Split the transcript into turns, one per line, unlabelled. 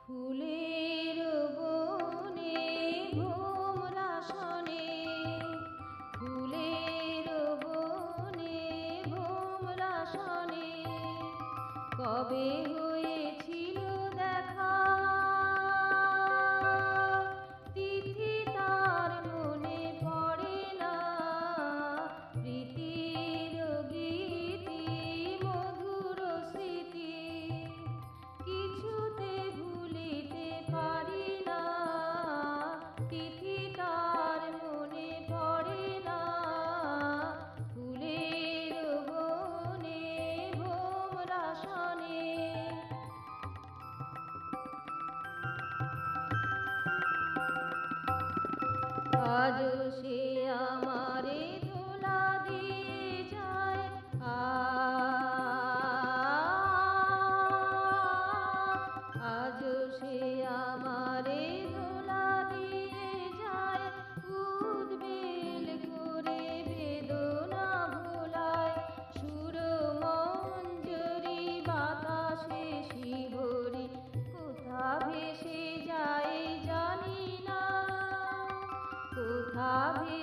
ফুলের বনে ভোমরা শোনে, ফুলের বনে ভোমরা শোনে, কবে হয়েছিল দেখা, তিথি তার মনে পড়ে না, প্রীতির গীতি মধুর স্মৃতি কিছুতে ভুলিতে পারি না, তিথি তার মনে পড়ে না, ফুলের বনে ভোমরা শোনে। আজ সে আমারে দোলা দিয়ে যায়, আজ সে আমারে দোলা দিয়ে যায়, উদ্বেল করে বেদনা ভোলায়, সুর মঞ্জরি বাতাসে শিহরি কোথা ভেসে যায় জানি না, কোথা